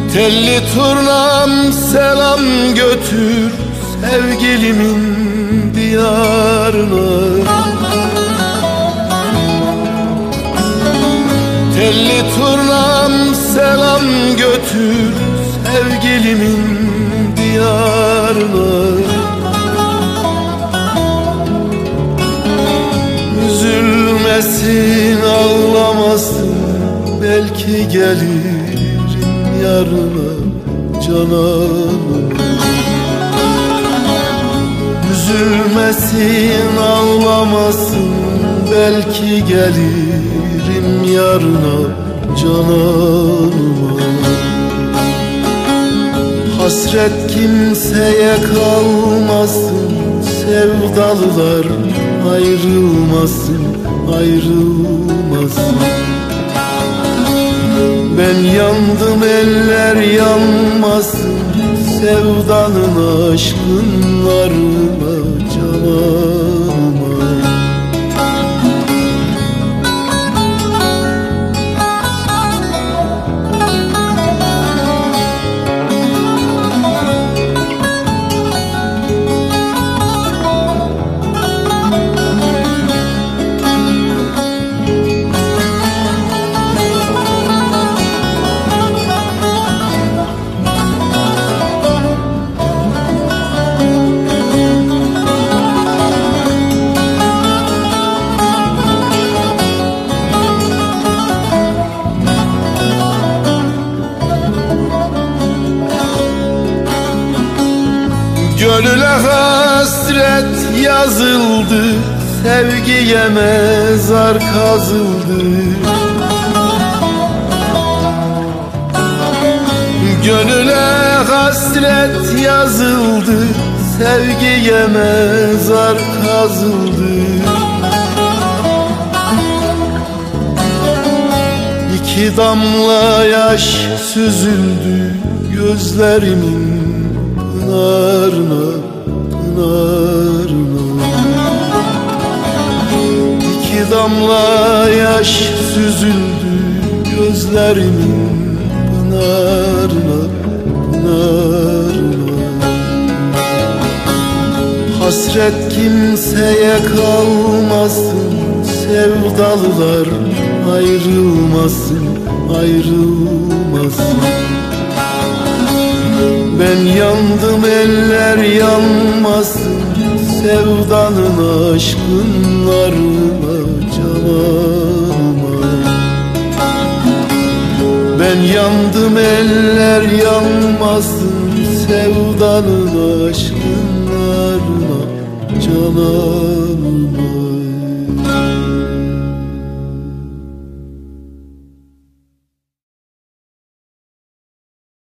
Telli turnam selam götür sevgilimin diyarına. Telli turnam selam götür sevgilimin diyarına. Üzülmesin, ağlamasın, belki gelirim yarına cananım. Üzülmesin, ağlamasın, belki gelirim yarına cananıma. Hasret kimseye kalmasın, sevdalılar ayrılmasın, ayrılmasın. Ben yandım, eller yanmasın, sevdanın aşkın varına cananıma. Gönüle hasret yazıldı, sevgiye mezar kazıldı. Gönüle hasret yazıldı, sevgiye mezar kazıldı. İki damla yaş süzüldü gözlerimin pınarına, pınarına. İki damla yaş süzüldü gözlerimin pınarına, pınarına. Hasret kimseye kalmasın, sevdalılar ayrılmasın, ayrılmasın. Ben yandım, eller yanmasın, sevdanın aşkın varına cananıma. Ben yandım, eller yanmasın, sevdanın aşkın varına cananıma.